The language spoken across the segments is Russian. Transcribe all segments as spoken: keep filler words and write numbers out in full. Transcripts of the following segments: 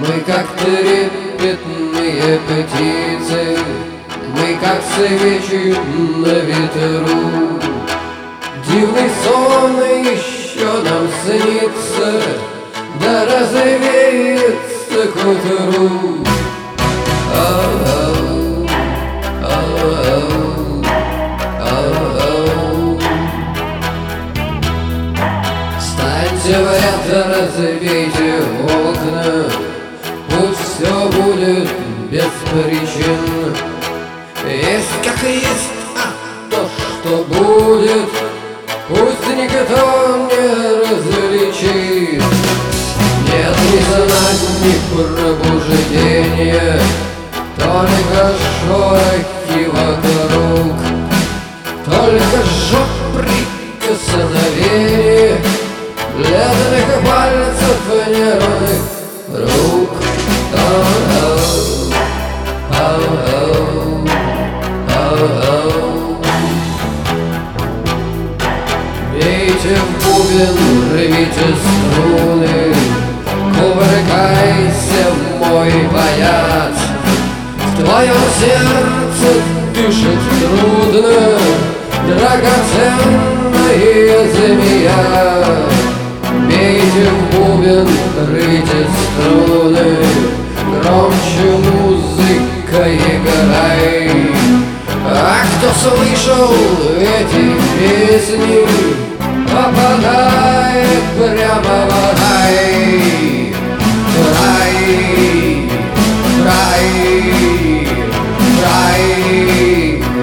Мы как трепетные птицы, мы как свечи на ветру. Дивный сон еще нам снится, да развеется к утру. Ау, ау, ау. Встаньте в ряд, разбейте окна, пусть все будет без причин. Есть как есть, а то, что будет, пусть никто не различит. Нет ни знать, ни пробуждения, только шорохи вокруг, только жжет прикосновение бледных пальцев нервных рук. Ау, ау, ау. Бейте в бубен, рвите струны, кувыркайся, мой боец. В твоем сердце дышит трудно драгоценная змея. Бейте в бубен, рвите струны, громче музыка играй. А кто слышал эти песни, попадает прямо в рай. Рай, рай, рай.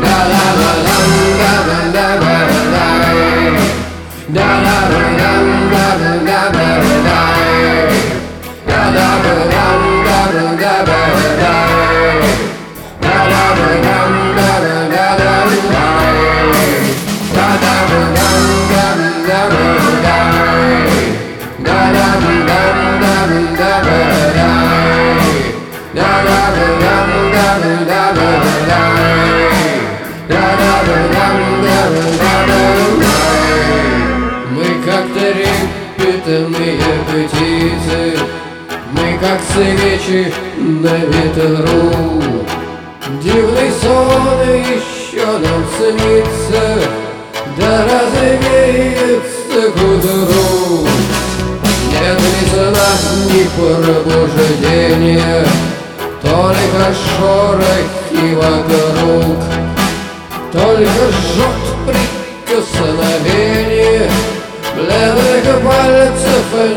Мы как трепетные птицы, мы как свечи на ветру. Дивный сон еще нам снится, да развеется к утру. Нет ни сна, ни пробуждения, только шорохи вокруг, только жжет прикосновение бледных пальцев